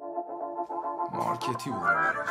مارکتی بود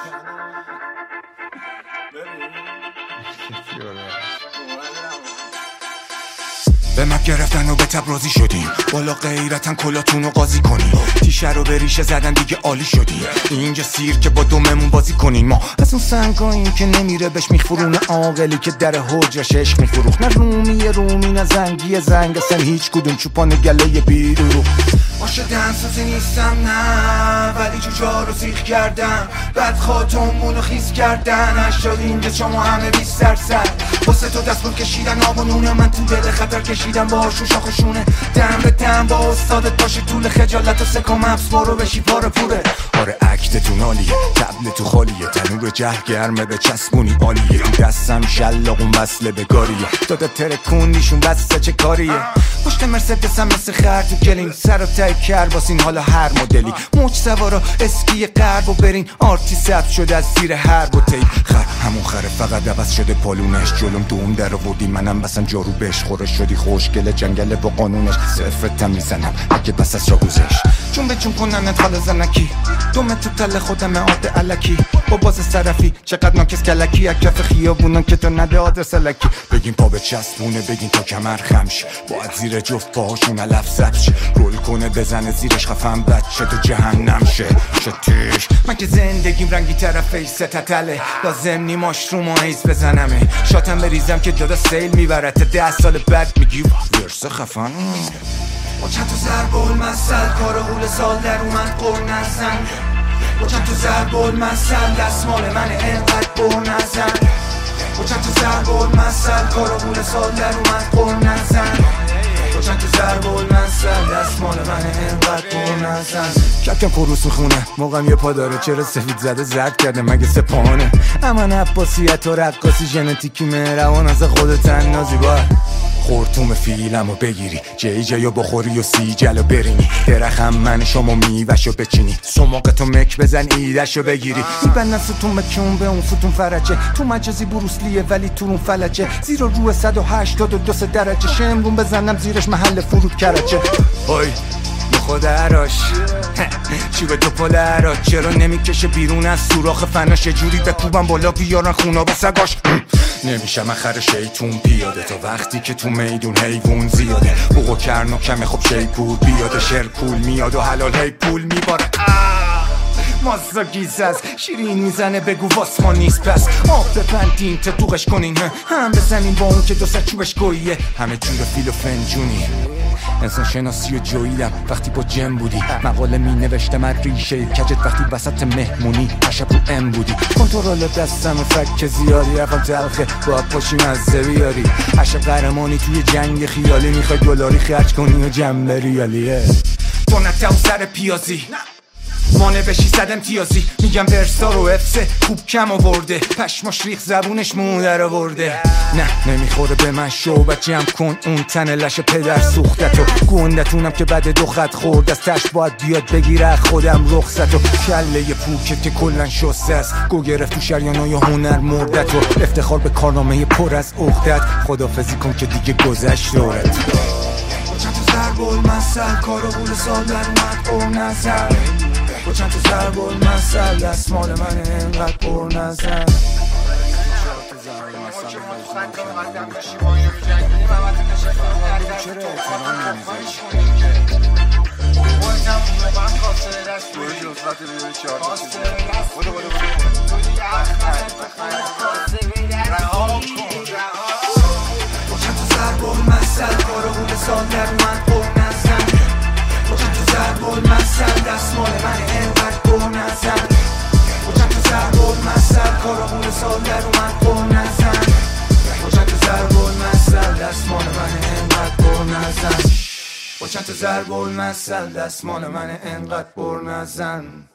به مپ گرفتن و به تبرازی شدیم، بالا غیرتن کلاتون رو قاضی کنیم، تیشه رو به ریشه زدن دیگه عالی شدیم، اینجا سیر که با دوممون بازی کنیم. ما از اون سنگاییم که نمیره بهش میخورونه عاقلی که در حجرش عشق میفروخت، نه رومی نه زنگی زنگ، اصلا هیچ کدوم چوپان گله بیرو باشه دنسازی نیستم نه، ولی جوجا رو سیخ کردم، بعد خاتمونو خیز کردن، اشتاد اینجا شما همه 20 درصد واسه تو دستمون کشیدن آب و نونه، من تو دل خطر کشیدم باهاشون شاخشونه، دم به دم با استادت باشه طول خجالت و سکم افس برو بشی پاره پوره. آره اکتتون عالیه، تبل تو خالیه، تنور جه گرمه به چسبونی عالیه، تو دستم شلاقون وصله به گاریه، داده ترکوندیشون بسته چه کاریه، پشت مرسدسم مثل خر تو گلین، سر و تای کر باسین حالا هر مدلی، موج سوارا اسکی غرب و برین، آرتی ثبت شده از زیر هر بوتی، خر همون خره فقط عوض شده پالونش، جلوم دوم در آوردی منم بسن جارو بهش خورش شدی خوشگله جنگل با قانونش، صفرتم میزنم اگه بس از را گوزش، چون به چون کنن انتخال زنکی، دومه تو تل خودم عاده علکی، با باز سرفی چقدر ناکس کلکی، اکف خیابونان که تو نده آدرس لکی، بگین پا به چسبونه بگین تا کمر خمش، باید زیر جفت پاهاشون علف زبش، رول کنه بزنه زیرش خفم بچه تو جهنم شه شتیش، من که زندگیم رنگی طرفش ستتله، لازم نی ماشروم و حیز بزنمه، شاتم بریزم که دادا سیل میبرد، 10 سال بعد میگی ورسه خفن با چند تا ضرب المثل کار غول سال در اومد قر نزن، با چند تا ضرب المثل دستمال من انقدر بر نزن، با چند تا ضرب المثل کار غول سال در اومد قر نزن، با چند تا ضرب المثل دستمال من انقدر بر نزن. ککم خروس خونه موقعم یه پا داره، چرا سفید زده زرد کرده مگه سپانه، اما عباسیت و رقاصی ژنتیکی مهربان از خودت نازی باید خورتوم فیلمو بگیری، جیجیو بخوری و سیجلو برینی، درخم من شما میوشو بچینی، سماقتو مک بزن ایدشو بگیری، میبندن ستون مکون به اون ستون فرجه، تو مجازی بروسلیه ولی تو اون فلجه، زیر رو 182 درجه، شمرون بزنم زیرش محل فرود کرجه، اوی خود عراش چی به تو پل عراش، چرا نمیکشه بیرون از سوراخ فناش، جوری بکوبم بالا بیارن خونا به سگاش، نمیشم اخر شیطون پیاده تا وقتی که تو میدون حیوون زیاده، بوق و کرن و کمه خب شیپور بیاده، شرپول میاد و حلال هی پول میباره، مازا گیز از شیرین میزنه بگو واسما نیست پس، آب بپندین تا دوغش کنین، هم بزنین با اون که دو سر چوبش گوییه، همه جور فیل و فنجونی، انسان شناسی و جویدم وقتی با جم بودی، مقاله می نوشتم از ریشه کجت وقتی وسط مهمونی، عشب رو ام بودی، کنترل دستم فک زیادی، رفم تلخه باید پاشی مزه بیاری، عشب قهرمانی توی جنگ خیالی، میخوای دلاری خرج کنی و جمع ریالیه، تو نتاو سر پیازی مانه بشی 100 امتیازی، میگم ورسا رو افسه خوب کم آورده، پشماش ریخ زبونش مودر آورده، نه نمیخوره به من شو جمع کن اون تن لش پدر سوختتو، گوندتونم که بعد دو خط خورد از تش باید بیاد بگیره خودم رخصتو، کله پوکت که کلن شسته است، گو گرفت تو شریانای هنر مردتو، افتخار به کارنامه پر از عقدت، خدافزی کن که دیگه گذشت دورت، چند تا ضرب المثل کار غول سال در اومد قر نزن، با چند تا ضرب المثل دستمال من انقدر پر نزن، سال در اومد قر نزن، با چند تا ضرب المثل دستمال من انقدر پر نزن، با چند تا ضرب المثل کارامون سال در اومد قر نزن، با چند تا ضرب المثل دستمال من انقدر پر نزن، با چند تا ضرب المثل دستمال من انقدر پر نزن.